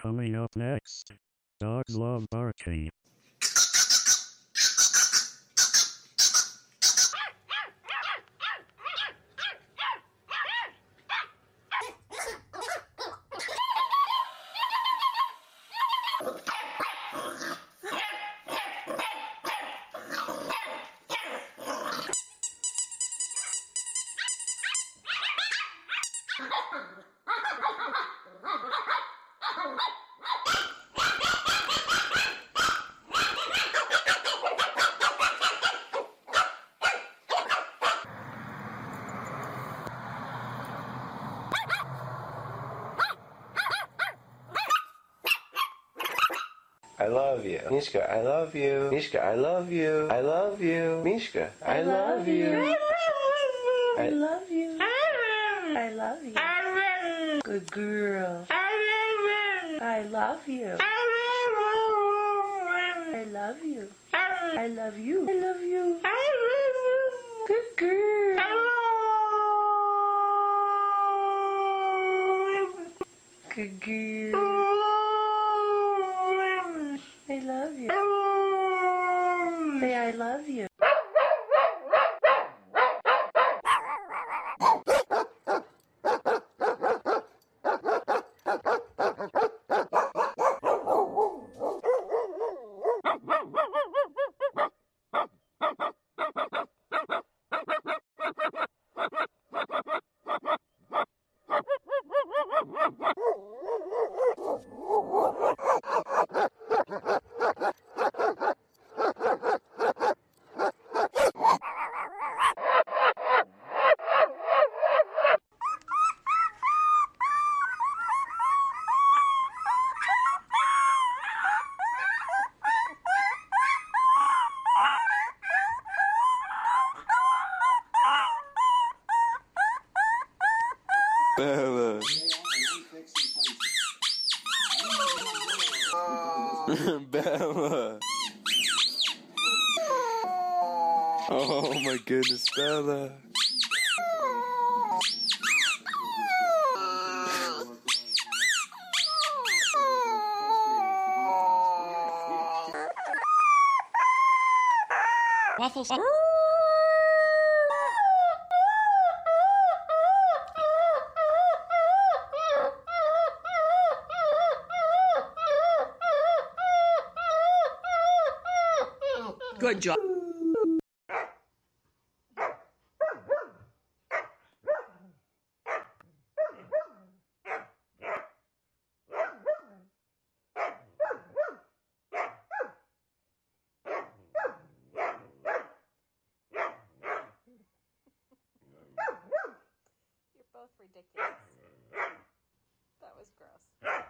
Coming up next, dogs love barking. I love you. Mishka, I love you. Mishka, I love you. I love you. Mishka, I love you. I love you. I love you. Good girl. I love you. I love you. I love you. I love you. Good girl. Good girl. I love you. Say I love you. Bella. Bella. Oh my goodness, Bella. Waffles. Good job. You're both ridiculous. That was gross.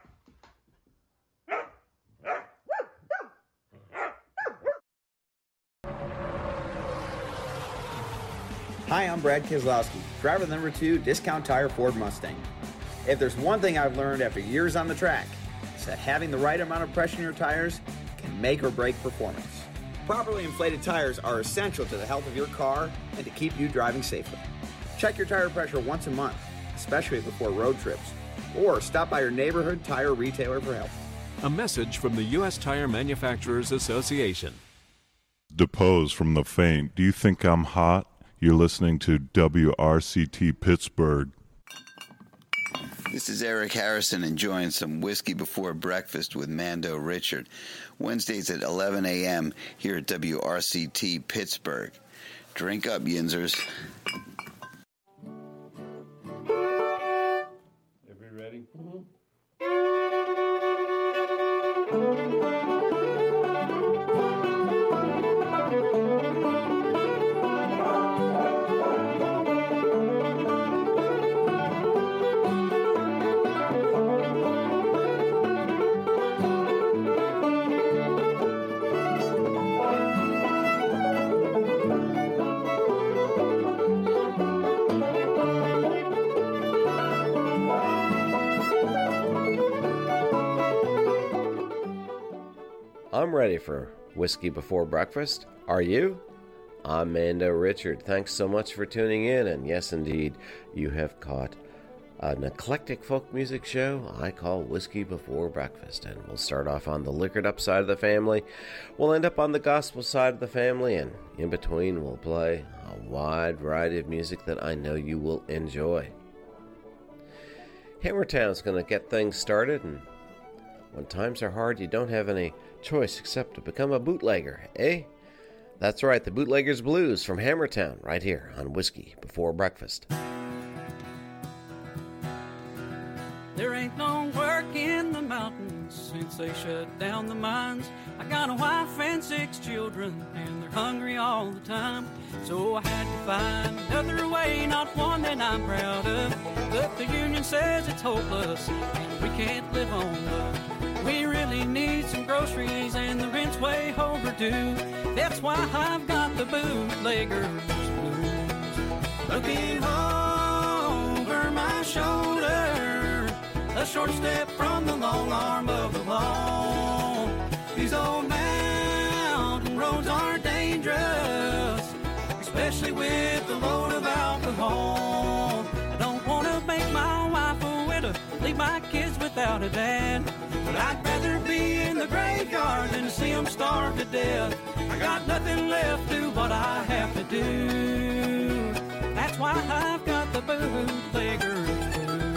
Hi, I'm Brad Keselowski, driver number 2, Discount Tire Ford Mustang. If there's one thing I've learned after years on the track, it's that having the right amount of pressure in your tires can make or break performance. Properly inflated tires are essential to the health of your car and to keep you driving safely. Check your tire pressure once a month, especially before road trips, or stop by your neighborhood tire retailer for help. A message from the U.S. Tire Manufacturers Association. Depose from the faint. Do you think I'm hot? You're listening to WRCT Pittsburgh. This is Eric Harrison enjoying some whiskey before breakfast with Mando Richard. Wednesdays at 11 a.m. here at WRCT Pittsburgh. Drink up, Yinzers. Everybody ready? I'm ready for whiskey before breakfast. Are you? I'm Mando Richard. Thanks so much for tuning in. And yes, indeed, you have caught an eclectic folk music show I call Whiskey Before Breakfast. And we'll start off on the liquored up side of the family. We'll end up on the gospel side of the family, and in between we'll play a wide variety of music that I know you will enjoy. Hammertown's going to get things started, and when times are hard, you don't have any choice except to become a bootlegger, eh? That's right, the Bootlegger's Blues from Hammertown, right here on Whiskey Before Breakfast. There ain't no work in the mountains since they shut down the mines. I got a wife and 6 children, and they're hungry all the time. So I had to find another way, not one that I'm proud of. But the union says it's hopeless, and we can't live on love. We really need some groceries, and the rent's way overdue. That's why I've got the bootlegger's blues. Looking over my shoulder, a short step from the long arm of the law. These old mountain roads are dangerous, especially with the load of alcohol. I don't want to make my wife a widow, leave my kids without a dad. But I'd rather be in the graveyard than to see them starve to death. I got nothing left to what I have to do. That's why I've got the bootlegger's blues.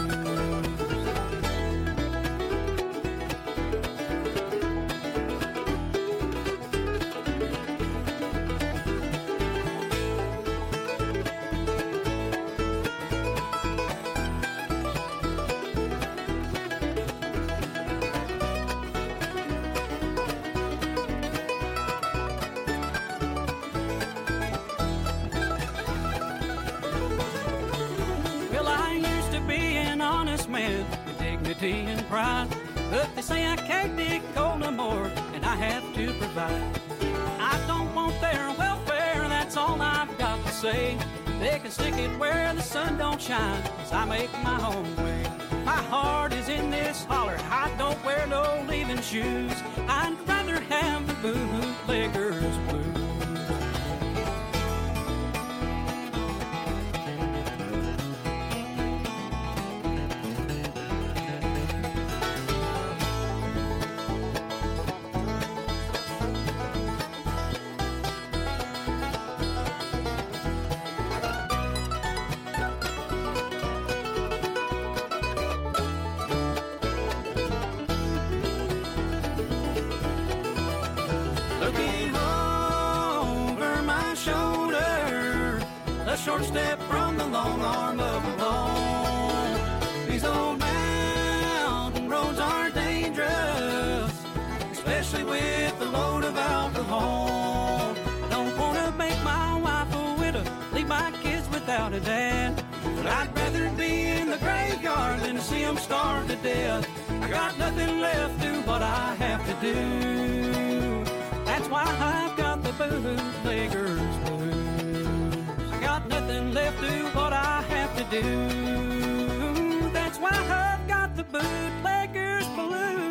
And pride, but they say I can't dig coal no more, and I have to provide. I don't want their welfare, that's all I've got to say. They can stick it where the sun don't shine, as I make my own way. My heart is in this holler, I don't wear no leaving shoes. I'd rather have the bootlegger's blues. Short step from the long arm of the law. These old mountain roads are dangerous, especially with the load of alcohol. I don't want to make my wife a widow, leave my kids without a dad. But I'd rather be in the graveyard than to see them starve to death. I got nothing left to what I have to do. That's why I've got the bootlegger's blues. Got nothing left to what I have to do. That's why I've got the bootlegger's blues.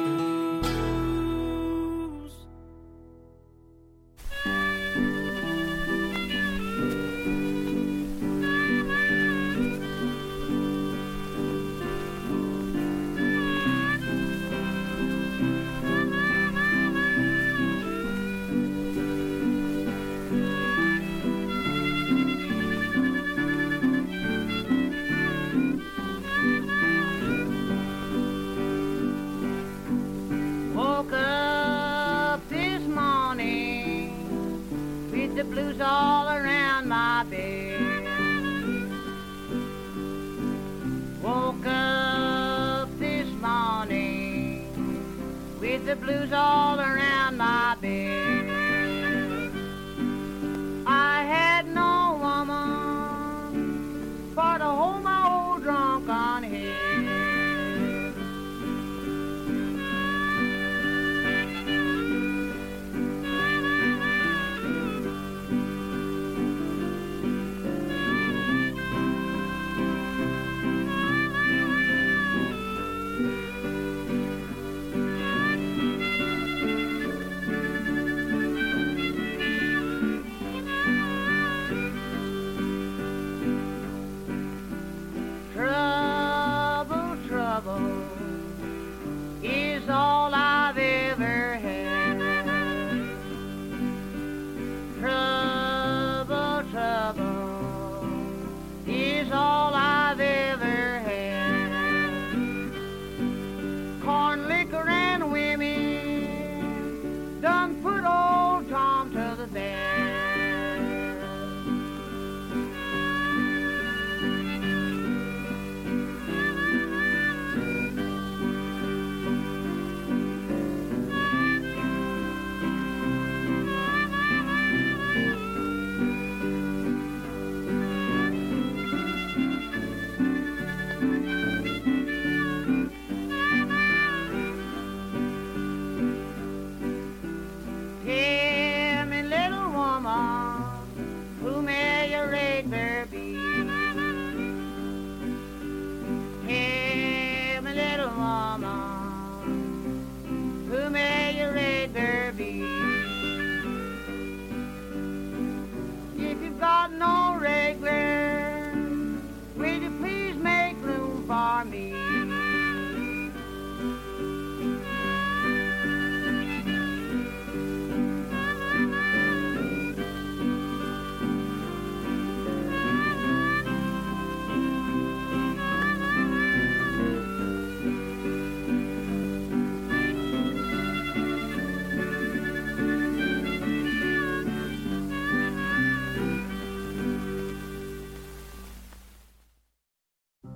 The blues all around my bed. Woke up this morning with the blues all around my bed. I had no woman for to hold my old drunk-on head.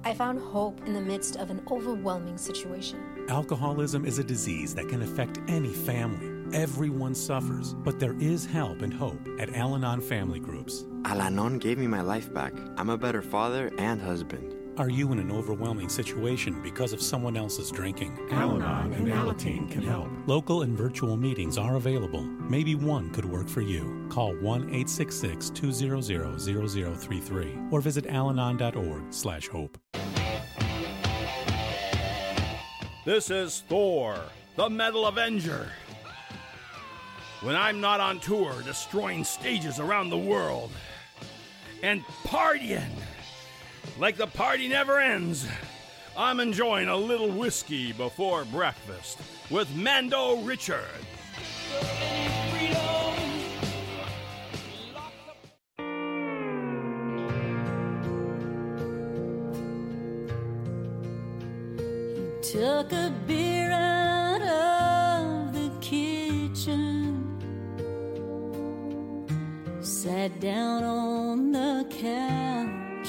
I found hope in the midst of an overwhelming situation. Alcoholism is a disease that can affect any family. Everyone suffers, but there is help and hope at Al-Anon Family Groups. Al-Anon gave me my life back. I'm a better father and husband. Are you in an overwhelming situation because of someone else's drinking? Al-Anon and Alateen can help. Local and virtual meetings are available. Maybe one could work for you. Call 1-866-200-0033 or visit alanon.org/hope. This is Thor, the Metal Avenger. When I'm not on tour destroying stages around the world and partying like the party never ends, I'm enjoying a little whiskey before breakfast with Mando Richard. Took a beer out of the kitchen, sat down on the couch.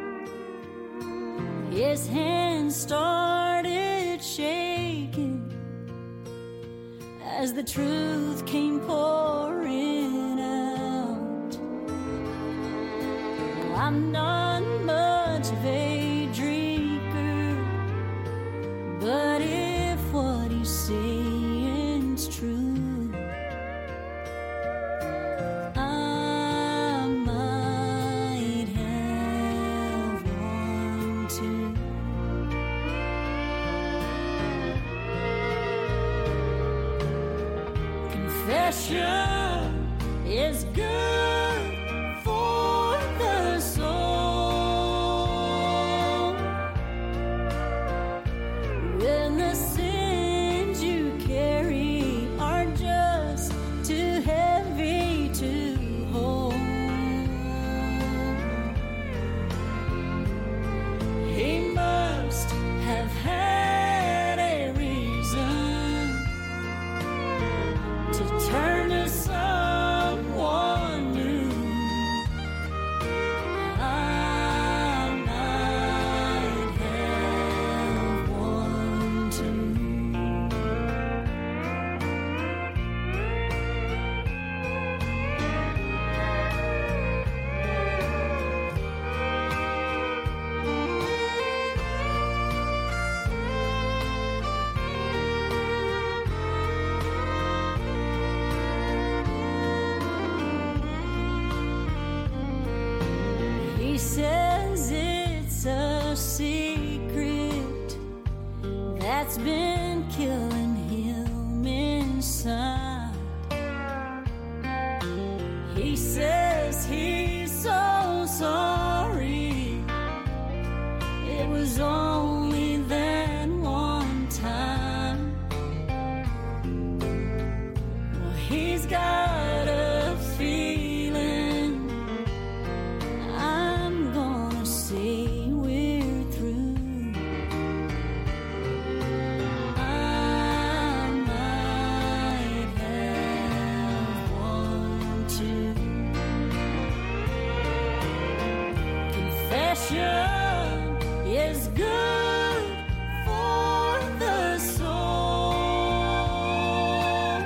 His hands started shaking as the truth came pouring out. Well, I'm not much of a drinker, but if what he's saying's true, I might have one too. Confession is good for the soul. When the sins you carry are just too heavy to hold, he must have had a reason to turn to someone new. I might have one too. He says it's a secret that's been killing him inside. He says he's so sorry. It was only that one time. Well, he's got a feeling I'm gonna say we're through. I might have one too. Confession is good for the soul.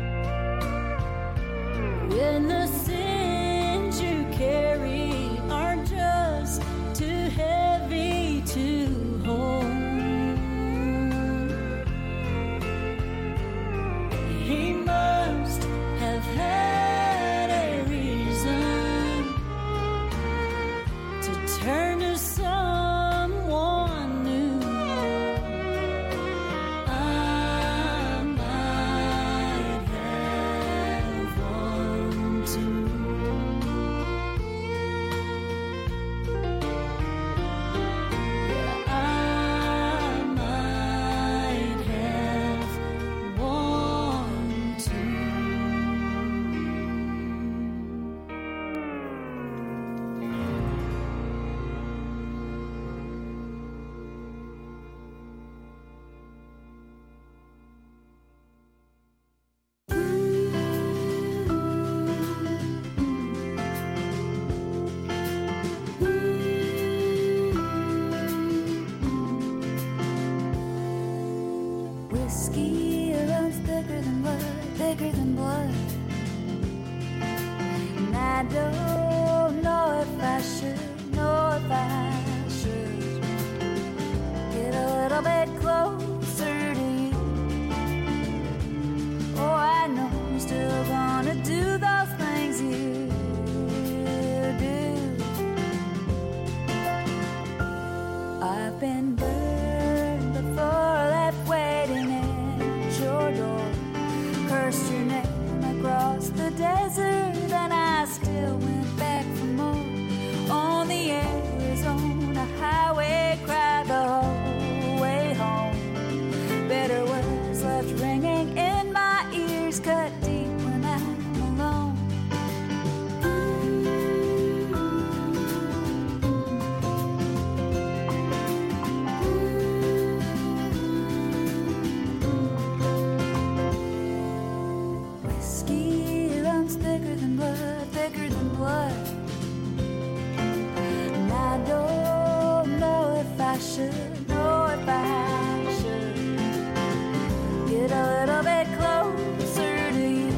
When the sins you carry are just too heavy to hold, he must have had a reason to turn to I don't know if I should, get a little bit closer to you. Oh, I know you're still gonna do those things you do. I've been burned before, left waiting at your door, cursed your name across the desert, and I still went back for more. On the Arizona highway, cried the whole way home. Bitter words left ringing in my ears, cut deep when I'm alone. Whiskey runs thicker than blood, thicker than blood. And I don't know if I should, get a little bit closer to you.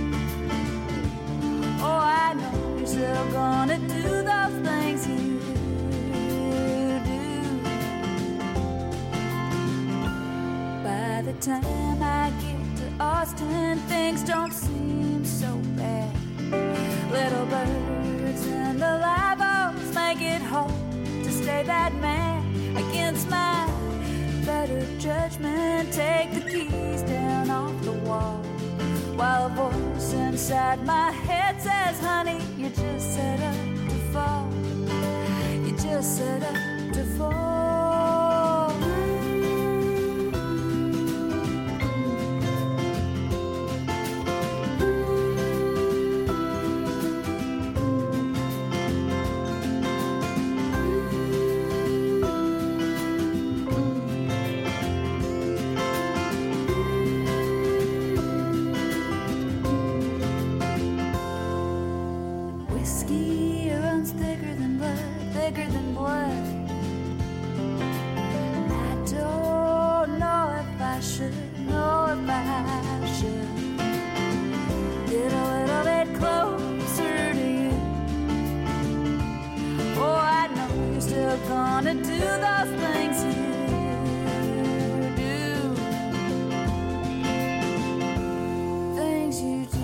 Oh, I know you're still gonna do those things you do. By the time I get to Austin, things don't seem so bad. Little birds and the live oaks make it hard to stay that man against my better judgment. Take the keys down off the wall, while a voice inside my head says, honey, you just set up to fall. You just set up to fall. Whiskey runs thicker than blood, thicker than blood. And I don't know if I should, get a little bit closer to you. Oh, I know you're still gonna do those things you do. Things you do.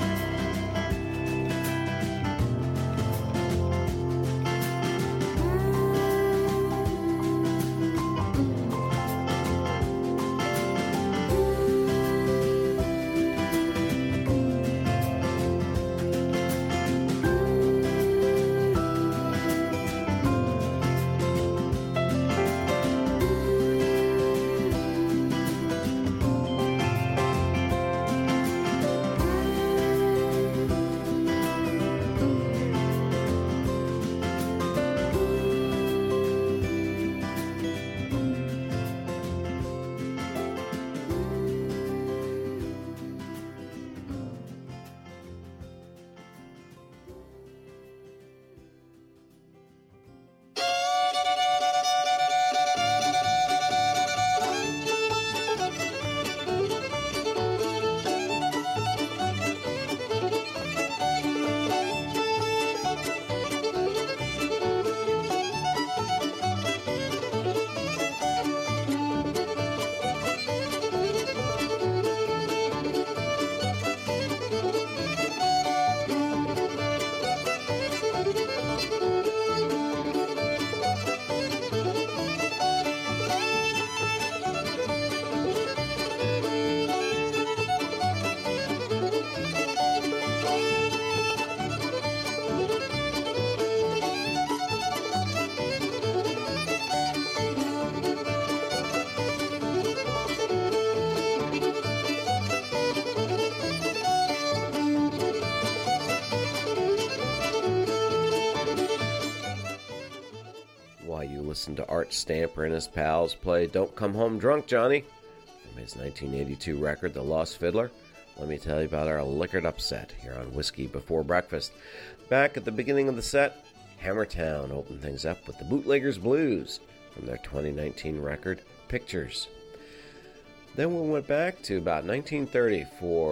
Listen to Art Stamper and his pals play Don't Come Home Drunk, Johnny, from his 1982 record, The Lost Fiddler. Let me tell you about our Liquored Up set here on Whiskey Before Breakfast. Back at the beginning of the set, Hammertown opened things up with the Bootleggers Blues from their 2019 record, Pictures. Then we went back to about 1930 for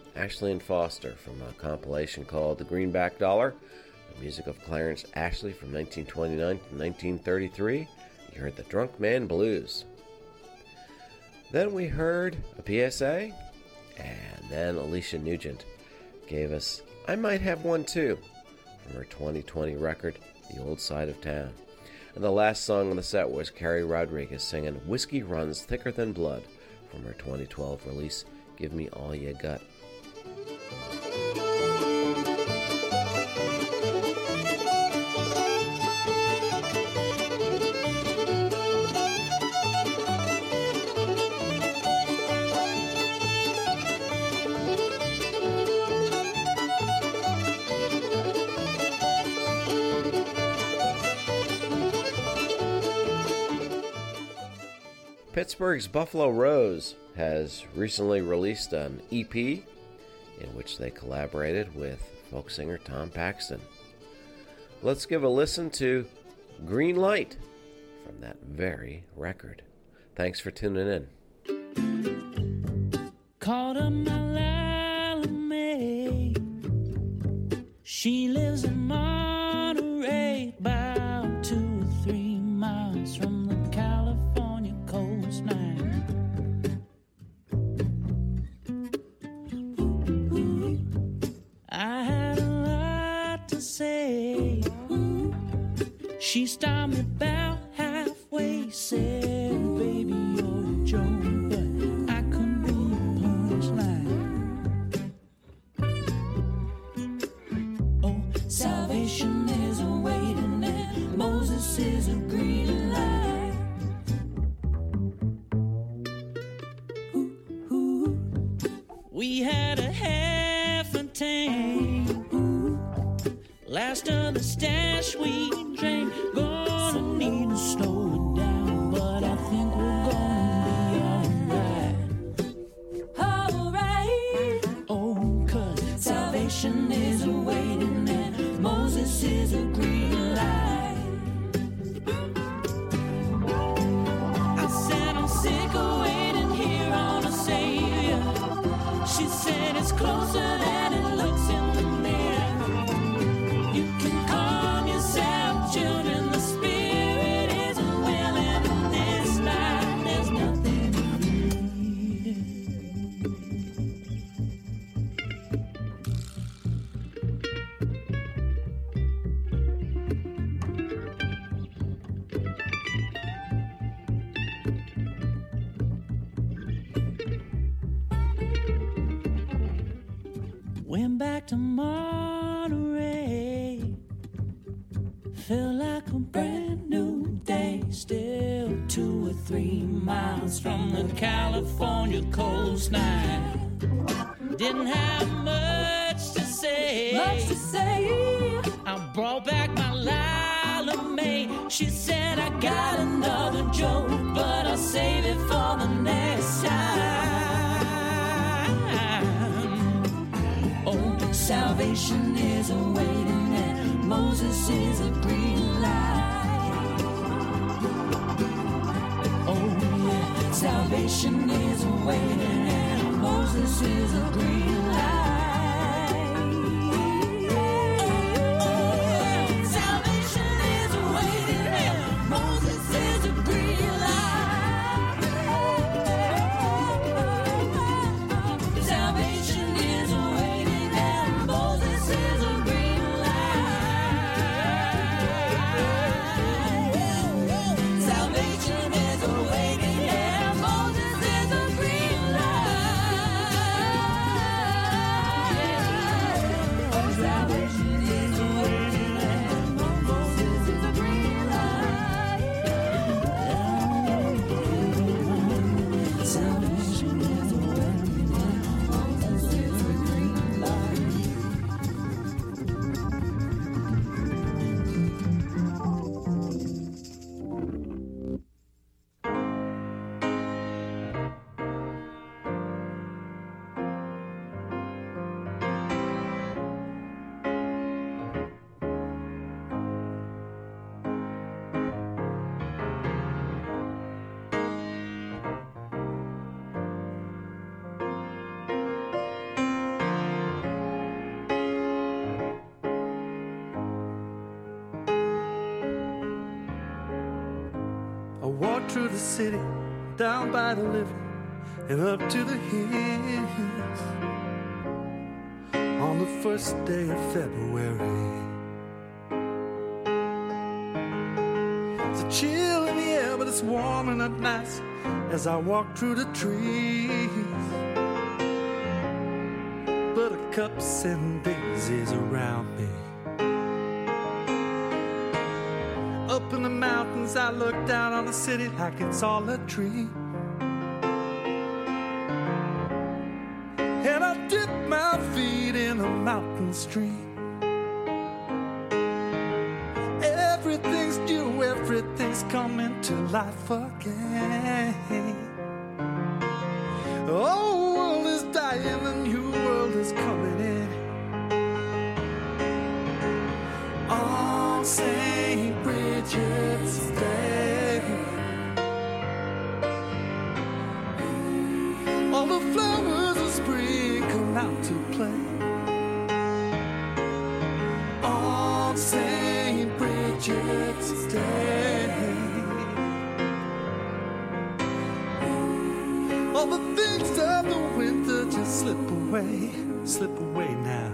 Ashley and Foster from a compilation called The Greenback Dollar, the music of Clarence Ashley from 1929 to 1933. You heard the Drunk Man Blues. Then we heard a PSA, and then Alicia Nugent gave us I Might Have One Too from her 2020 record, The Old Side of Town. And the last song on the set was Carrie Rodriguez singing Whiskey Runs Thicker Than Blood from her 2012 release, Give Me All You Got. Pittsburgh's Buffalo Rose has recently released an EP in which they collaborated with folk singer Tom Paxton. Let's give a listen to Green Light from that very record. Thanks for tuning in. Called up my Lalame. She lives in Monterey, about 2 or 3 miles from the California coastline. I had a lot to say. She stopped me about halfway, said, "Baby, you're a joke, but I could be a punchline." Oh, salvation is awaiting, and Moses is a green light. We had a half a tank, last of the stash we drank. Gonna need to slow it down, but I think we're gonna be alright. Oh, 'cause salvation is awaiting, and Moses is a green light. I said I'm sick of waiting here on a savior. She said it's closer than it looks in the mirror. You can calm yourself, children. The spirit isn't willing in this life. There's nothing to fear. Went back to Monterey. Felt like a brand new day. Still 2 or 3 miles from the California coastline. Didn't have much to say. I brought back my Lila Mae. She said, I got another joke, but I'll save it for the next time. Oh, salvation is awaiting, and Moses is a green light. Oh yeah, salvation is awaiting, and Moses is a green light. Salvation is awaiting, and Moses is a green light. Salvation is awaiting, and Moses is a green light. Salvation is awaiting, and Moses is a green light. through the city, down by the river, and up to the hills. On the first day of February, it's a chill in the air, but it's warm and up nice as I walk through the trees. Buttercups and daisies around me. Up in the mountains, I look down on the city like it's all a dream. And I dip my feet in a mountain stream. Everything's new, everything's coming to life again. The old world is dying, the new world is coming in. On St. Bridget's Day, all the flowers of spring come out to play. On St. Bridget's Day, all the things of the winter just slip away now.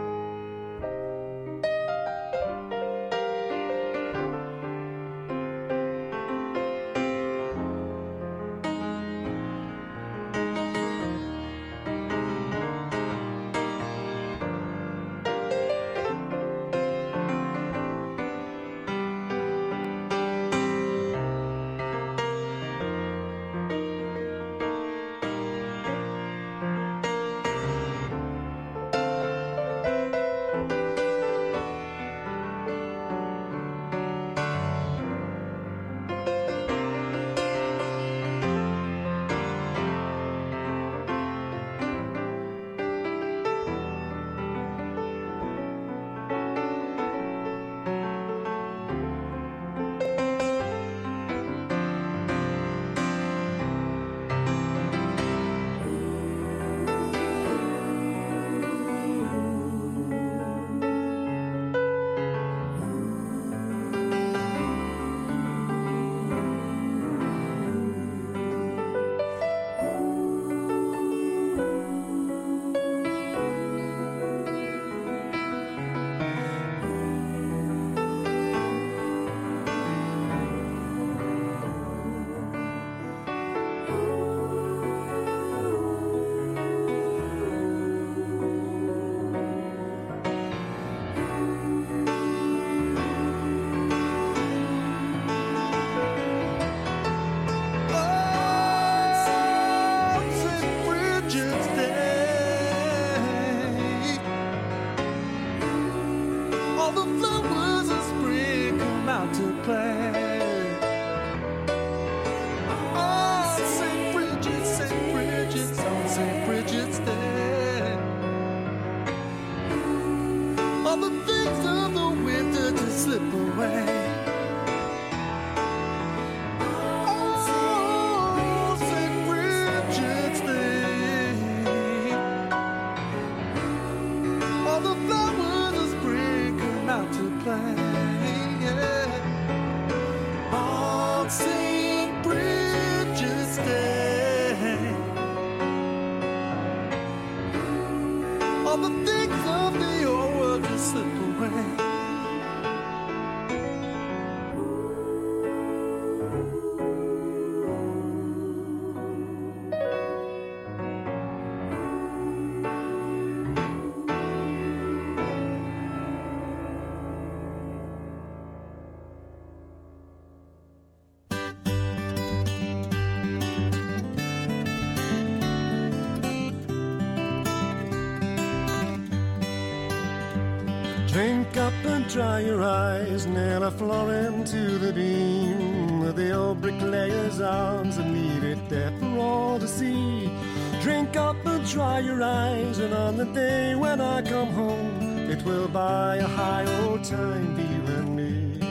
Drink up and dry your eyes, nail a floor into the beam with the old bricklayer's arms and leave it there for all to see. Drink up and dry your eyes, and on the day when I come home, it will buy a high old time for you and me.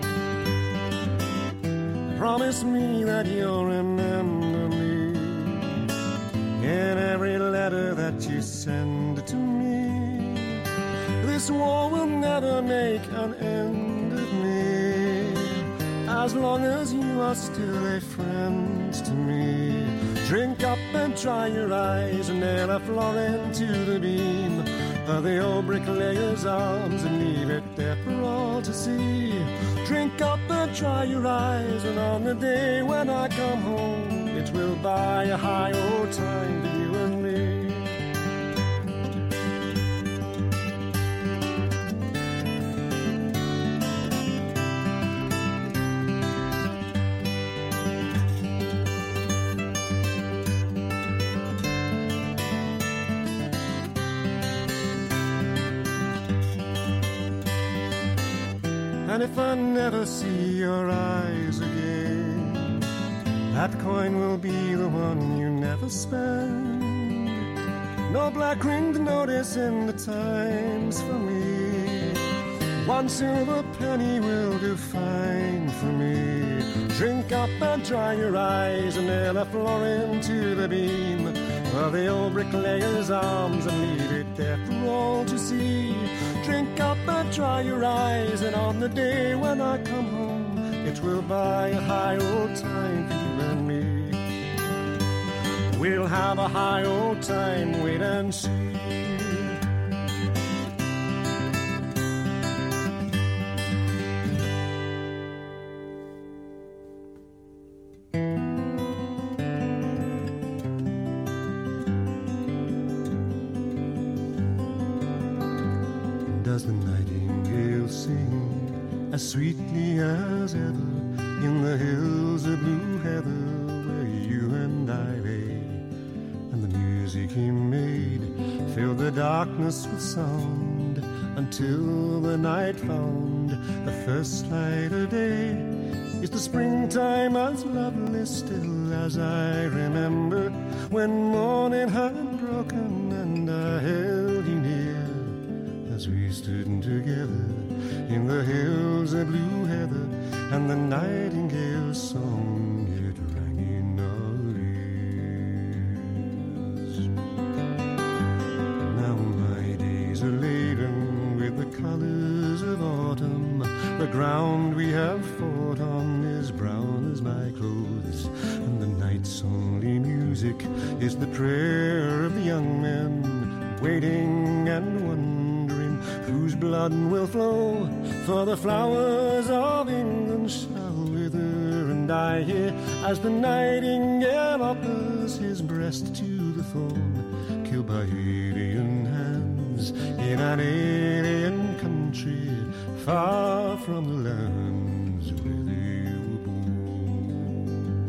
Promise me that you'll remember me in every letter that you send to me. This war will never make an end of me. I as long as you are still a friend to me. Drink up and dry your eyes, and nail a floor into the beam of the old bricklayer's arms, and leave it there for all to see. Drink up and dry your eyes, and on the day when I come home, it will buy a high old time for you and me. And if I never see your eyes again, that coin will be the one you never spend. No black ring to notice in the times for me. One silver penny will do fine for me. Drink up and dry your eyes, and nail a florin to the beam of the old bricklayer's arms, and leave it there for all to see. Drink up and dry your eyes, and on the day when I come home, it will buy a high old time for you and me. We'll have a high old time, wait and see. Does the nightingale sing as sweetly as ever in the hills of blue heather where you and I lay? And the music he made filled the darkness with sound until the night found the first light of day. Is the springtime as lovely still as I remember when morning had broken and I held you near? As we stood together in the hills of blue heather, and the nightingale's song it rang in our ears. Now my days are laden with the colors of autumn. The ground we have fought on is brown as my clothes, and the night's only music is the prayer of the young men, waiting and wondering whose blood will flow, for the flowers of England shall wither. And I hear as the nightingale offers his breast to the thorn, killed by alien hands in an alien country, far from the lands where they were born.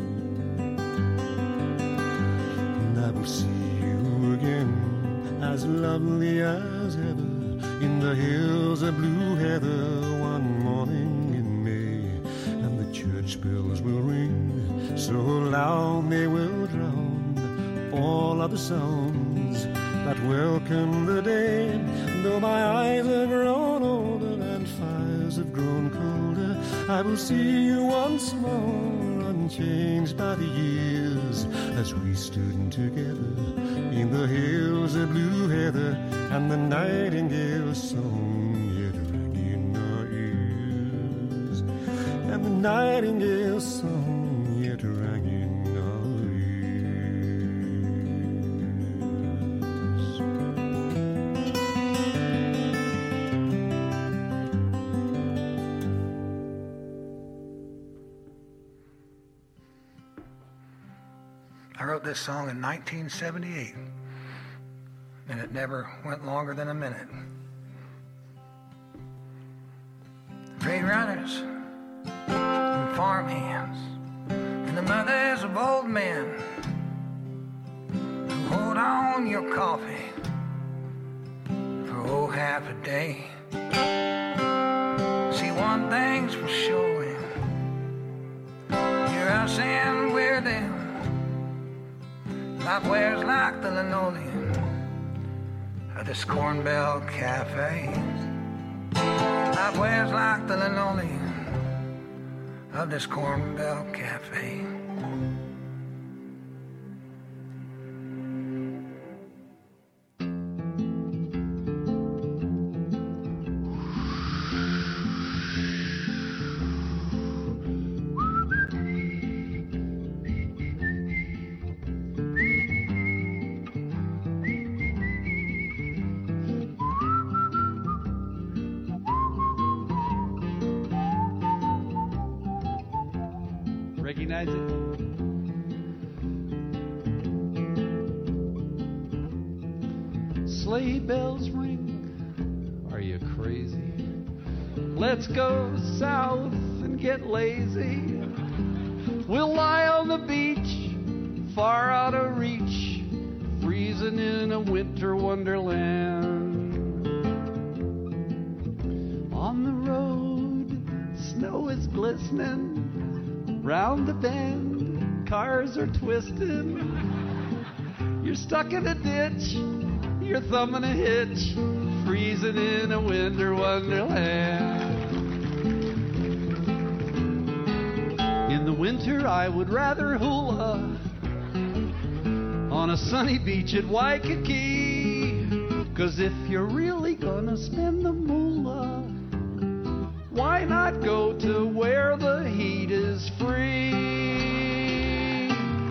And I will see you again, as lovely as ever, in the hills of blue heather one morning in May. And the church bells will ring so loud they will drown all other sounds that welcome the day. Though my eyes have grown older and fires have grown colder, I will see you once more, unchanged by the years, as we stood together in the hills of blue heather, and the nightingale's song yet rang in our ears, and the nightingale's song yet rang in our I wrote this song in 1978, and it never went longer than a minute. Freight runners and farm hands and the mothers of old men who hold on your coffee for half a day. See, one thing's for sure, you're us and we're them. Life wears like the linoleum of this Corn Belt Cafe. Life wears like the linoleum of this Corn Belt Cafe. recognize it? Sleigh bells ring, are you crazy? Let's go south and get lazy. We'll lie on the beach, far out of reach, freezing in a winter wonderland. On the road, snow is glistening, round the bend, cars are twisting. You're stuck in a ditch, you're thumbing a hitch, freezing in a winter wonderland. In the winter I would rather hula on a sunny beach at Waikiki. 'Cause if you're really gonna spend the moolah, why not go to where the heat is free?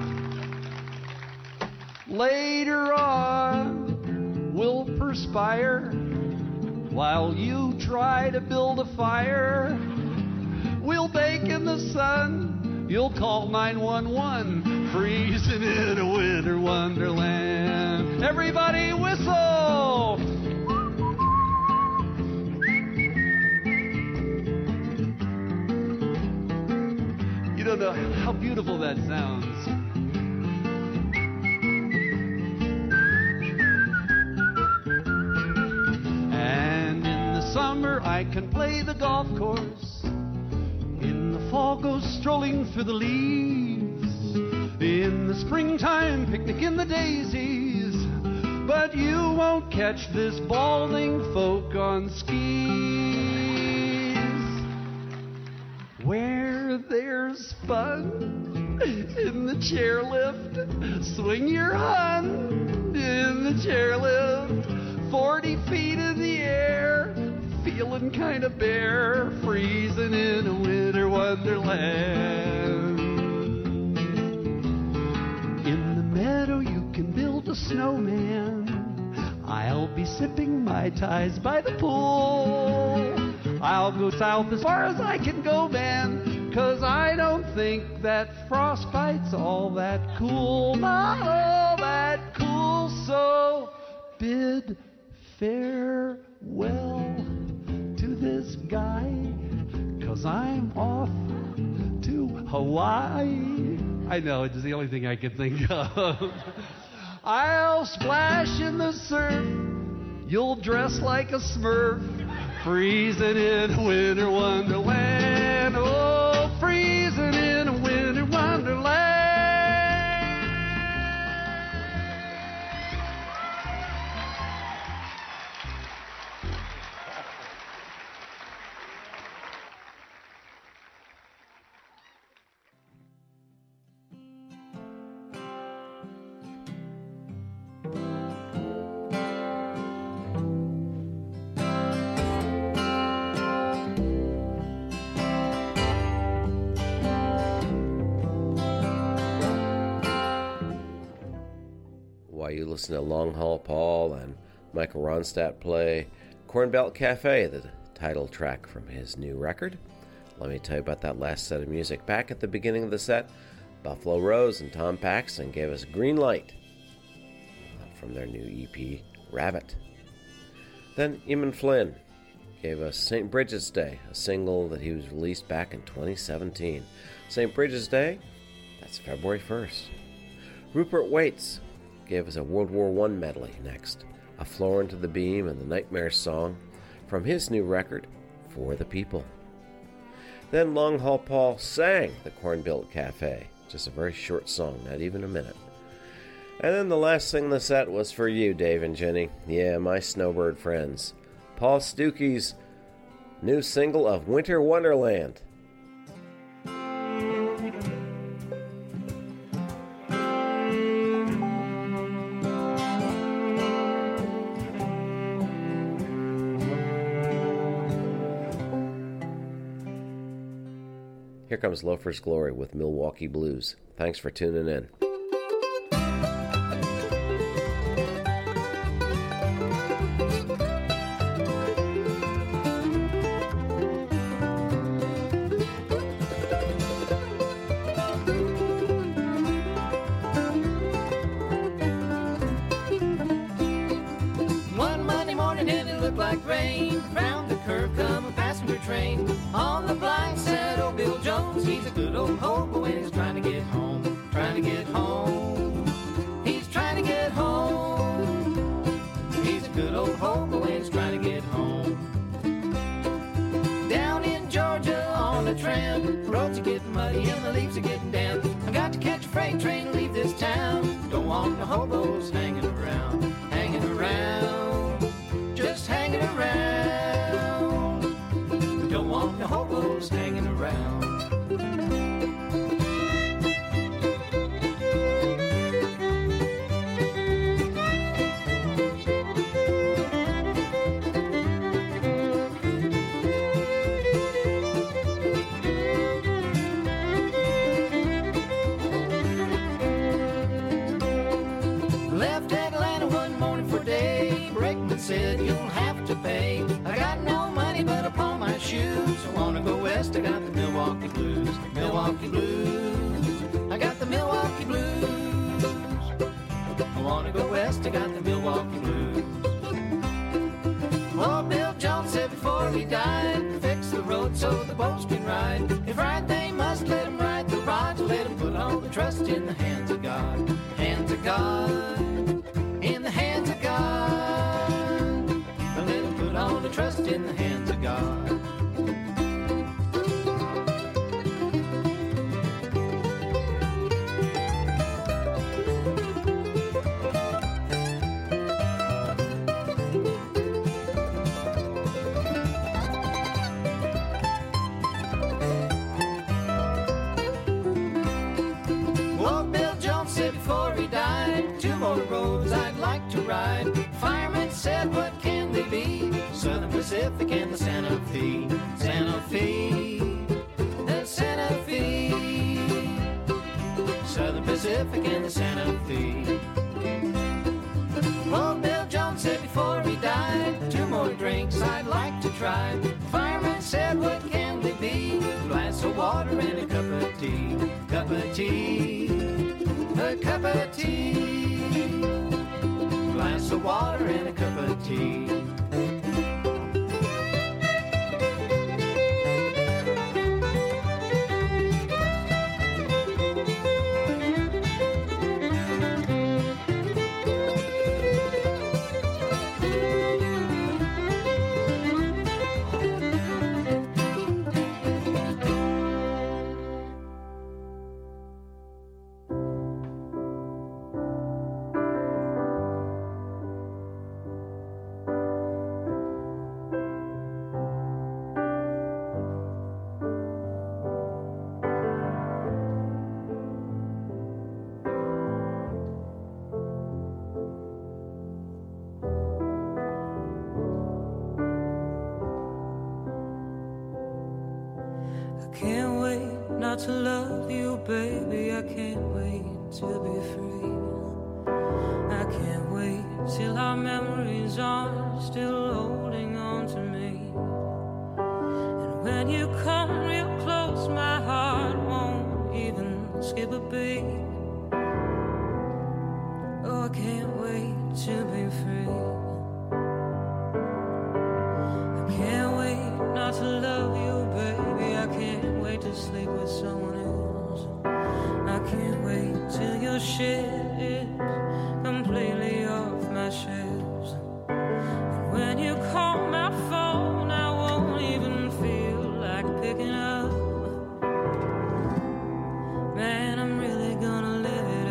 Later on we'll perspire while you try to build a fire. We'll bake in the sun, you'll call 911, freezing in a winter wonderland. Everybody whistle! You don't know how beautiful that sounds. And in the summer I can play the golf course. In the fall go strolling through the leaves. In the springtime picnic in the daisies. But you won't catch this balding folk on skis. Where there's fun in the chairlift, swing your hun in the chairlift. 40 feet in the air, feeling kind of bare, freezing in a winter wonderland. In the meadow you can build a snowman. I'll be sipping Mai Tais by the pool. I'll go south as far as I can go, man, 'cause I don't think that frostbite's all that cool. Not all that cool, so bid farewell to this guy, 'cause I'm off to Hawaii. I know, it's the only thing I can think of. I'll splash in the surf, you'll dress like a smurf, freezing in winter wonderland. Oh, freezing in a winter wonderland. While you listen to Long Haul Paul and Michael Ronstadt play Corn Belt Cafe, the title track from his new record, let me tell you about that last set of music. Back at the beginning of the set, Buffalo Rose and Tom Paxton gave us Green Light from their new EP, Rabbit. Then Eamon Flynn gave us St. Bridget's Day, a single that he was released back in 2017. St. Bridget's Day, that's February 1st. Rupert Waits gave us a World War I medley next, A Florin to the Beam and the Nightmare Song from his new record, For the People. Then Long Haul Paul sang the Corn Belt Cafe, just a very short song, not even a minute. And then the last thing in the set was for you, Dave and Jenny. Yeah, my snowbird friends. Paul Stuckey's new single of Winter Wonderland. Here comes Loafer's Glory with Milwaukee Blues. Thanks for tuning in. looked like rain. Round the curve come a passenger train. On the blind side, old Bill Jones, he's a good old hobo when he's trying to get home. Trying to get home. He's trying to get home. He's a good old hobo when he's trying to get home. Down in Georgia on the tram, roads are getting muddy and the leaves are getting damp. I got to catch a freight train to leave this town. Don't want no hobos hanging around, just hanging around. Don't want no hobos hanging around. Said you'll have to pay. I got no money but upon my shoes. I wanna go west, I got the Milwaukee blues. Milwaukee blues. I got the Milwaukee blues. I wanna go west, I got the Milwaukee blues. Old Bill Jones said before he died, fix the road so the boats can ride. If ride they must, let them ride the rods. Let them put all the trust in the hands of God. Hands of God. In the hands of God. All the trust in the hands of God. Well, Bill Jones said before he died, 2 more roads I'd like to ride. Fireman said, what can they be? Southern Pacific and the Santa Fe. Santa Fe. The Santa Fe. Southern Pacific and the Santa Fe. Well, Bill Jones said before he died, 2 more drinks I'd like to try. Fireman said, what can they be? A glass of water and a cup of tea. Cup of tea. A cup of tea. Glass of water and a cup of tea. To love you, baby, I can't wait to be free. I can't wait till our memories are still holding on to me. And when you come real close, my heart won't even skip a beat. Oh, I can't wait to be free. I can't wait not to love you, baby. I can't wait to sleep with someone else. I can't wait till your shit is completely off my shelves. And when you call my phone, I won't even feel like picking up. Man, I'm really gonna live it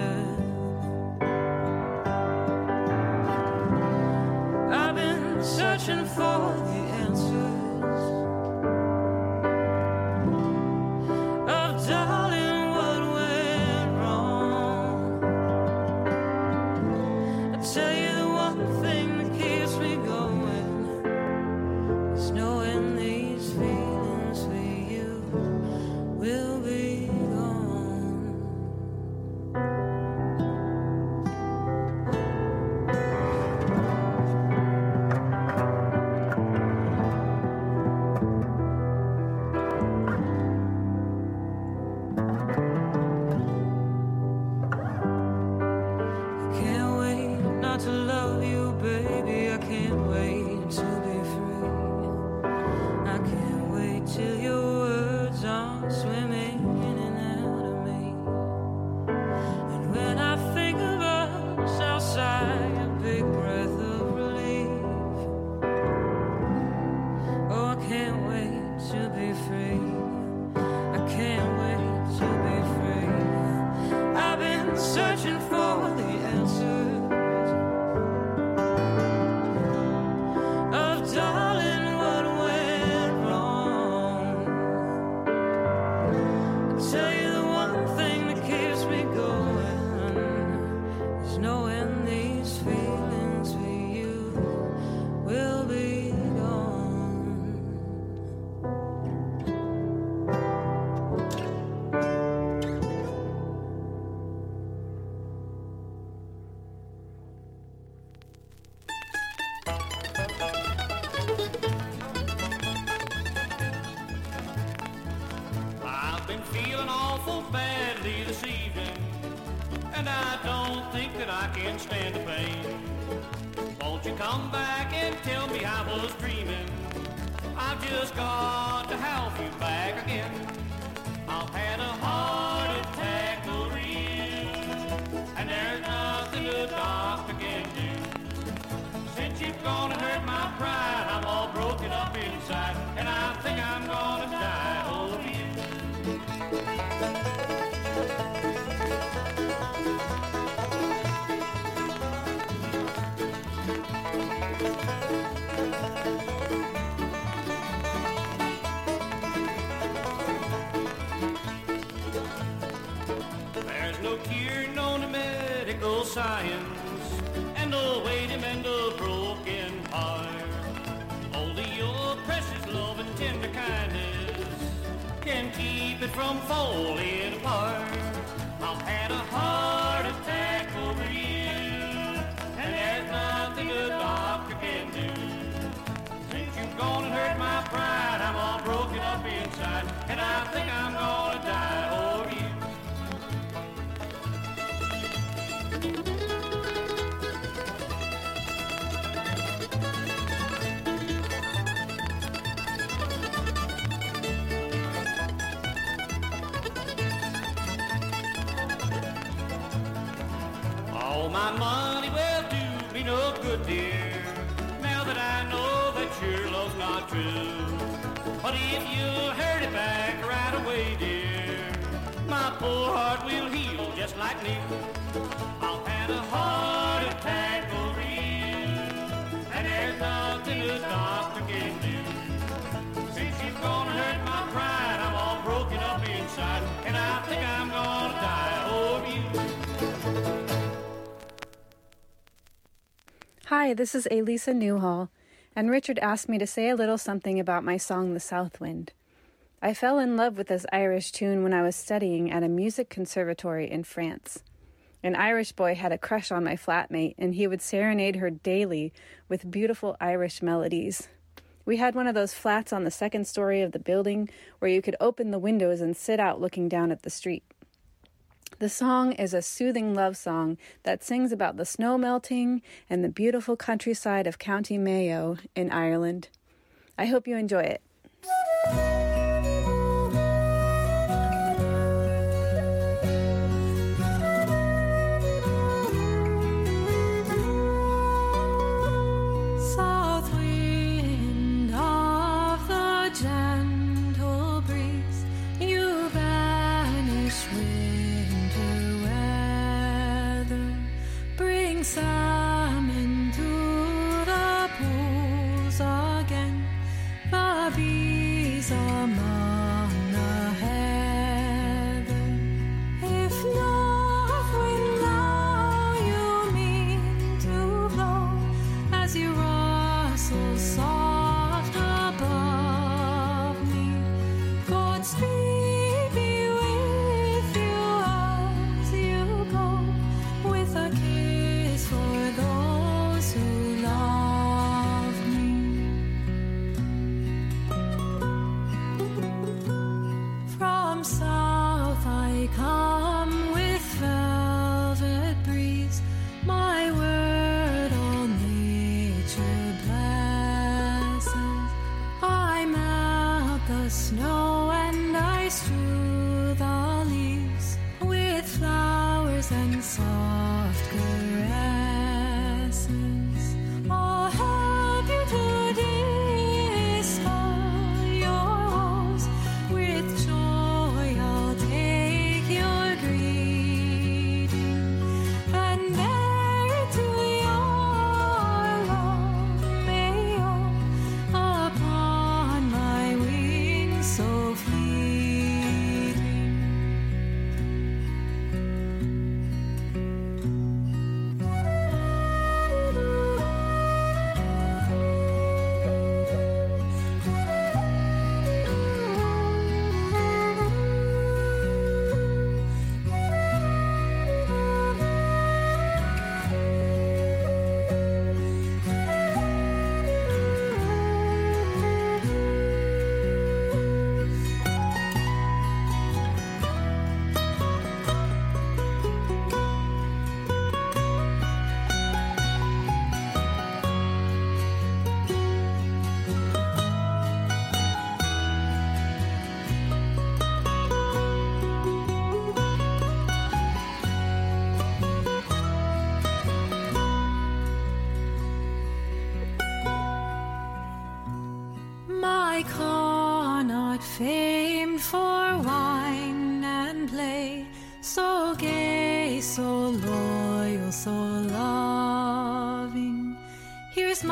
up. I've been searching for the answers. Darling, what went wrong? I tell you the one thing that keeps me going is knowing these feelings for you will be gone. feeling awful badly this evening, and I don't think that I can stand the pain. Won't you come back and tell me I was dreaming? I've just got to have you back again. I've had a heart attack over you, and there's nothing a doctor can do. Since you've gone and hurt my pride, I'm all broken up inside, and I think I'm gonna die over you. There's no cure, no medical science, and no way to mend a broken heart. Only your precious love and tender kindness can keep it from falling apart. I've had a heart attack over you, and there's nothing a doctor can do. Since you've gone and hurt my pride, I'm all broken up inside, and I think I'm gonna die over you. All my money will do me no good, dear, now that I know that your love's not true. But if you hurt it back right away, dear, my poor heart will heal just like new. I've had a heart attack over you, and there's nothing a doctor can do. Since you've gone and hurt my pride, I'm all broken up inside, and I think I'm gonna die over you. Hi, this is Elisa Newhall, and Richard asked me to say a little something about my song, The South Wind. I fell in love with this Irish tune when I was studying at a music conservatory in France. An Irish boy had a crush on my flatmate, and he would serenade her daily with beautiful Irish melodies. We had one of those flats on the second story of the building where you could open the windows and sit out looking down at the street. The song is a soothing love song that sings about the snow melting and the beautiful countryside of County Mayo in Ireland. I hope you enjoy it. South wind of the gentle breeze, you banish winter weather. Bring salmon to the pools again. The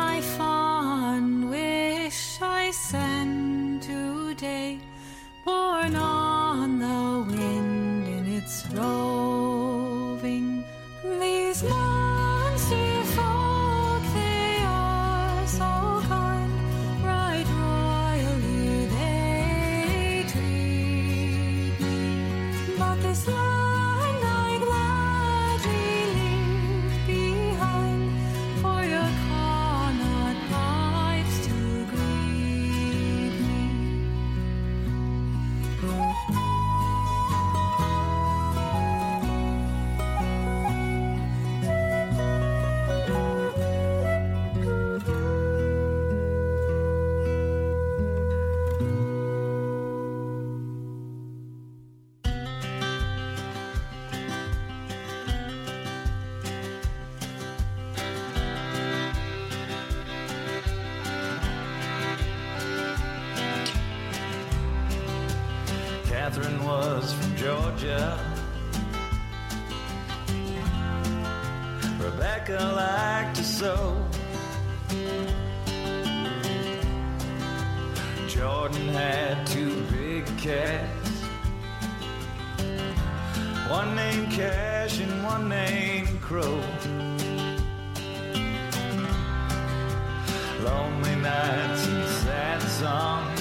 my fond wish I send today, borne on the wind in its roving. These monster folk, they are so kind, right royally they treat me. But this land I gladly leave behind, for your Connaught pipes to greet me. Catherine was from Georgia. Rebecca liked to sew. Jordan had two big cats, one named Cash and one named Crow. Lonely nights and sad songs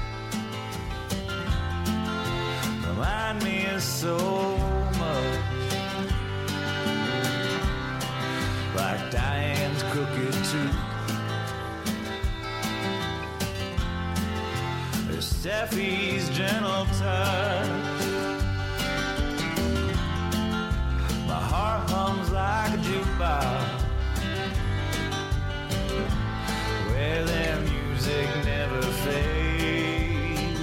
remind me of so much, like Diane's crooked tooth. There's Steffi's gentle touch. My heart hums like a jukebox, where their music never fades.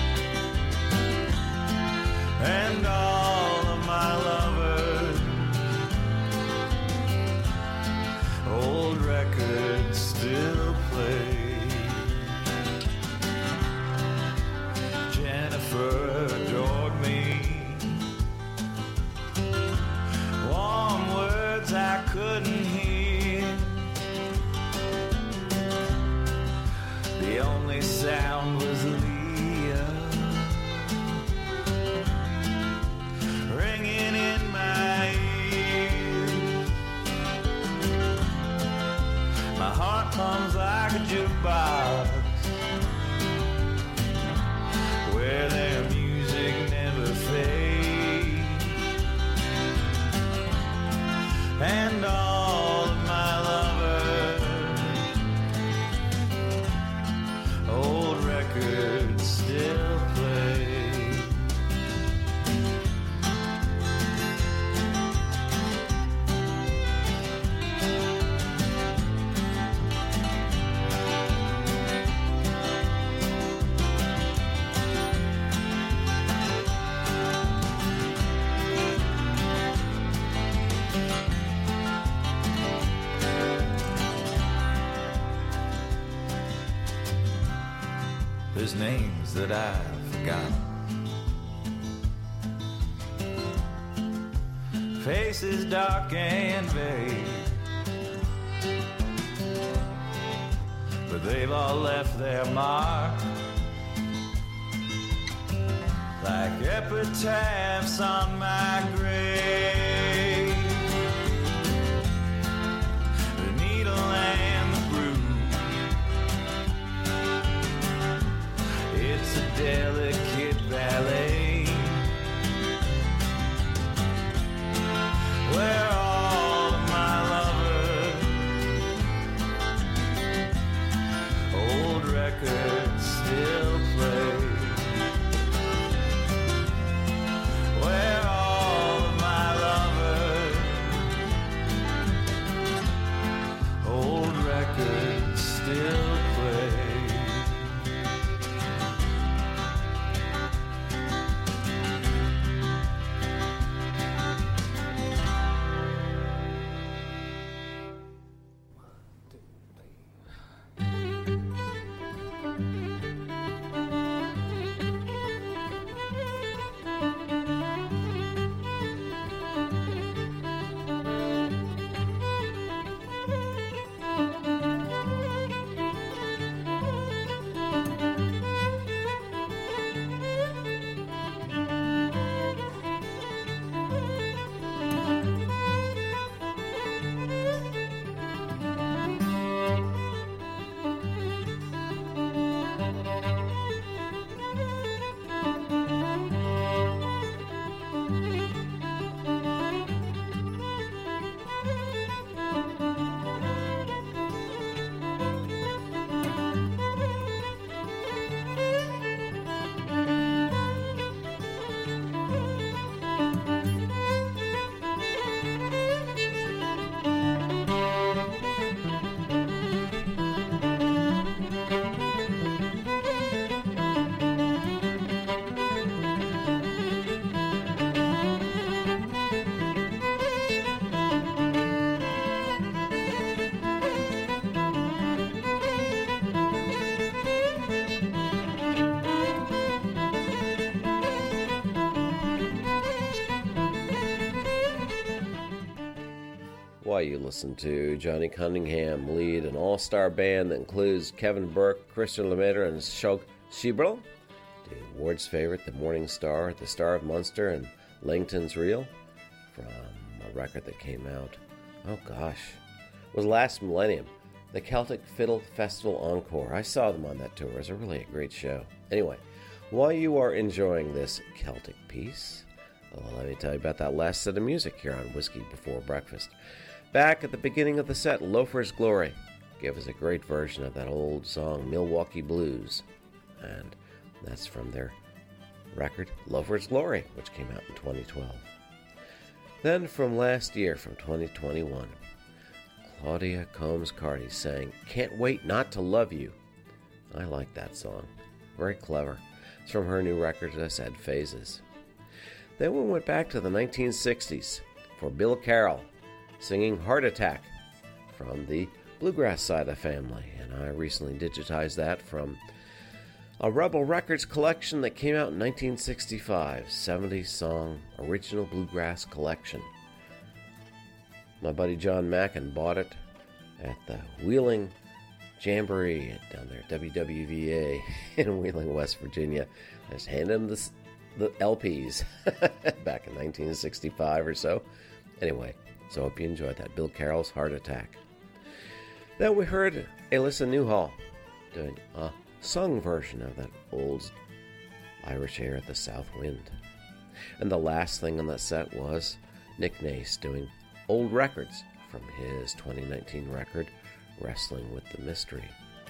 And all of my lovers, old records still play. Jennifer adored me, warm words I couldn't hear. The only sound was Leah ringing in my ears. My heart hums like a jukebox, where their music never fades. And all of my lovers, old records still play. There's names that I've forgotten, faces dark and vague, but they've all left their mark, like epitaphs on my grave. The needle and the groove, it's a delicate ballet, where all of my lovers, old records still play, where all of my Why, you listen to Johnny Cunningham lead an all-star band that includes Kevin Burke, Christian Lemaitre, and Shog Schiebel. The Ward's favorite, The Morning Star, The Star of Munster, and Langton's Reel, from a record that came out, was last millennium, the Celtic Fiddle Festival Encore. I saw them on that tour. It was really a great show. Anyway, while you are enjoying this Celtic piece, let me tell you about that last set of music here on Whiskey Before Breakfast. Back at the beginning of the set, Loafer's Glory gave us a great version of that old song, Milwaukee Blues. And that's from their record, Loafer's Glory, which came out in 2012. Then from last year, from 2021, Claudia Combs-Carty sang Can't Wait Not to Love You. I like that song. Very clever. It's from her new record, as I said, Phases. Then we went back to the 1960s for Bill Carroll singing Heart Attack from the Bluegrass side of the family. And I recently digitized that from a Rebel Records collection that came out in 1965, 70-song original bluegrass collection. My buddy John Mackin bought it at the Wheeling Jamboree down there, WWVA in Wheeling, West Virginia. I just handed him the LPs back in 1965 or so. Anyway, so I hope you enjoyed that. Bill Carroll's Heart Attack. Then we heard Alyssa Newhall doing a sung version of that old Irish air, The South Wind. And the last thing on that set was Nick Nace doing old records from his 2019 record, Wrestling with the Mystery.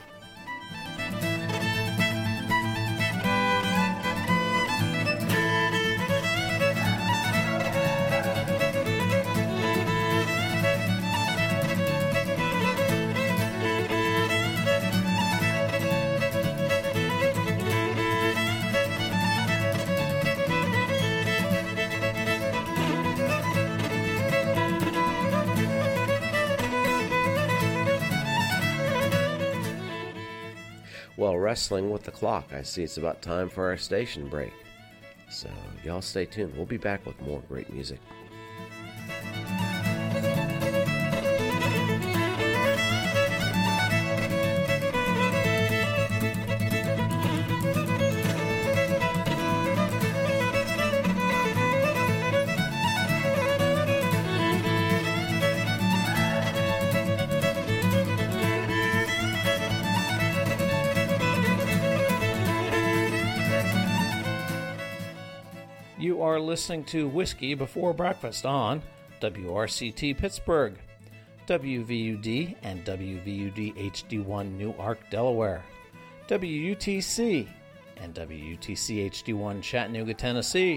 Well, wrestling with the clock, I see it's about time for our station break. So y'all stay tuned. We'll be back with more great music. You are listening to Whiskey Before Breakfast on WRCT Pittsburgh, WVUD and WVUD HD1 Newark, Delaware, WUTC and WUTC HD1 Chattanooga, Tennessee,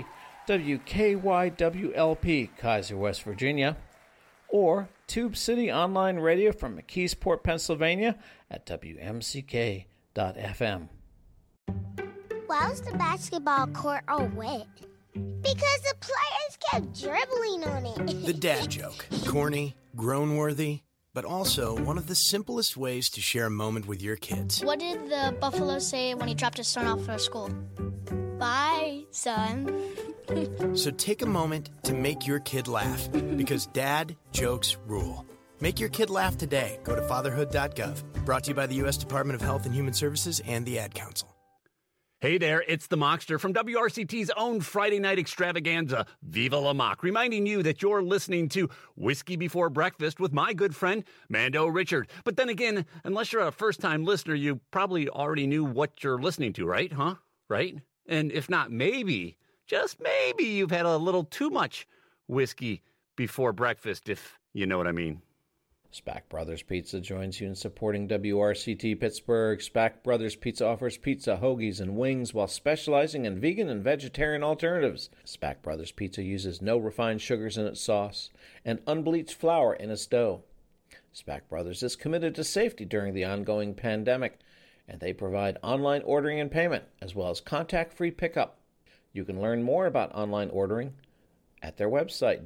WKYWLP Kaiser, West Virginia, or Tube City Online Radio from McKeesport, Pennsylvania at WMCK.FM. Why was the basketball court all wet? Because the players kept dribbling on it. The dad joke. Corny, groan-worthy, but also one of the simplest ways to share a moment with your kids. What did the buffalo say when he dropped his son off for school? Bye, son. So take a moment to make your kid laugh, because dad jokes rule. Make your kid laugh today. Go to fatherhood.gov. Brought to you by the U.S. Department of Health and Human Services and the Ad Council. Hey there, it's the Mockster from WRCT's own Friday night extravaganza, Viva la Mock, reminding you that you're listening to Whiskey Before Breakfast with my good friend, Mando Richard. But then again, unless you're a first-time listener, you probably already knew what you're listening to, right? Right? And if not, maybe, just maybe, you've had a little too much whiskey before breakfast, if you know what I mean. Spack Brothers Pizza joins you in supporting WRCT Pittsburgh. Spack Brothers Pizza offers pizza, hoagies, and wings while specializing in vegan and vegetarian alternatives. Spack Brothers Pizza uses no refined sugars in its sauce and unbleached flour in its dough. Spack Brothers is committed to safety during the ongoing pandemic, and they provide online ordering and payment, as well as contact-free pickup. You can learn more about online ordering at their website,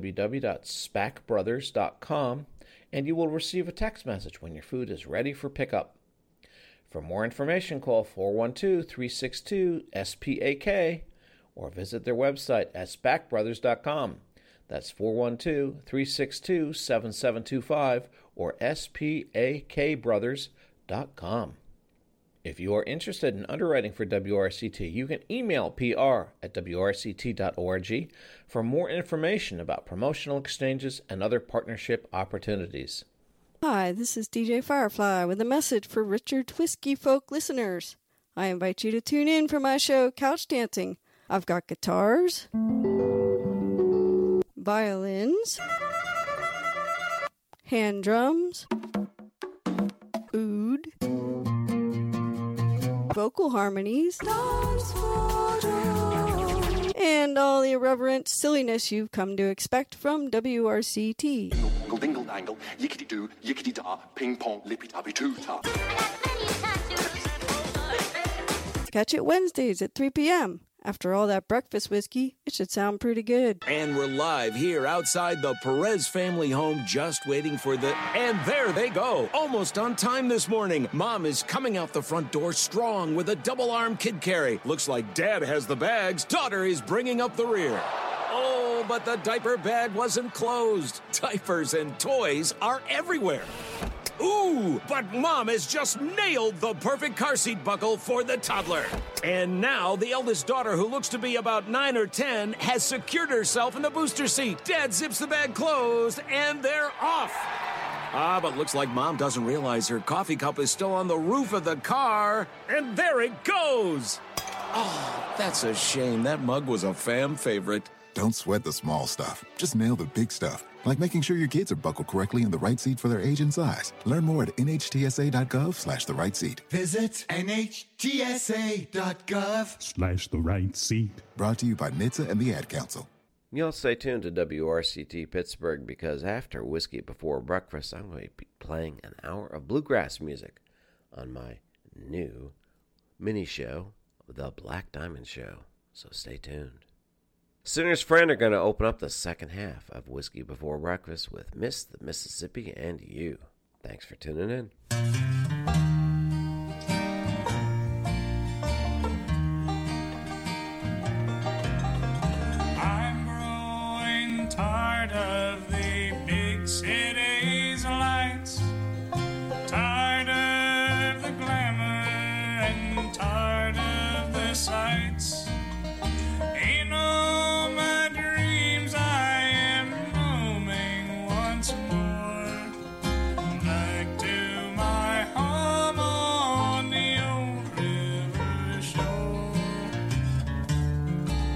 www.spackbrothers.com, and you will receive a text message when your food is ready for pickup. For more information, call 412-362-SPAK or visit their website at spackbrothers.com. That's 412-362-7725 or spakbrothers.com. If you are interested in underwriting for WRCT, you can email pr@wrct.org for more information about promotional exchanges and other partnership opportunities. Hi, this is DJ Firefly with a message for Richard Whiskey Folk listeners. I invite you to tune in for my show, Couch Dancing. I've got guitars, violins, hand drums, oud, vocal harmonies, and all the irreverent silliness you've come to expect from WRCT. Dingle, dingle, dangle, yickety-doo, yickety-da, ping-pong, lippy-tappy-too-ta. Catch it Wednesdays at 3 p.m. After all that breakfast whiskey, it should sound pretty good. And we're live here outside the Perez family home, just waiting for the... And there they go! Almost on time this morning. Mom is coming out the front door strong with a double-arm kid carry. Looks like Dad has the bags. Daughter is bringing up the rear. Oh, but the diaper bag wasn't closed. Diapers and toys are everywhere. Ooh, but Mom has just nailed the perfect car seat buckle for the toddler. And now the eldest daughter, who looks to be about 9 or 10, has secured herself in the booster seat. Dad zips the bag closed, and they're off. But looks like Mom doesn't realize her coffee cup is still on the roof of the car. And there it goes. Oh, that's a shame. That mug was a fam favorite. Don't sweat the small stuff. Just nail the big stuff, like making sure your kids are buckled correctly in the right seat for their age and size. Learn more at nhtsa.gov/the right seat. Visit nhtsa.gov/the right seat. Brought to you by NHTSA and the Ad Council. You'll stay tuned to WRCT Pittsburgh, because after Whiskey Before Breakfast, I'm going to be playing an hour of bluegrass music on my new mini show, The Black Diamond Show. So stay tuned. Sinner's Friend are going to open up the second half of Whiskey Before Breakfast with Miss the Mississippi and You. Thanks for tuning in.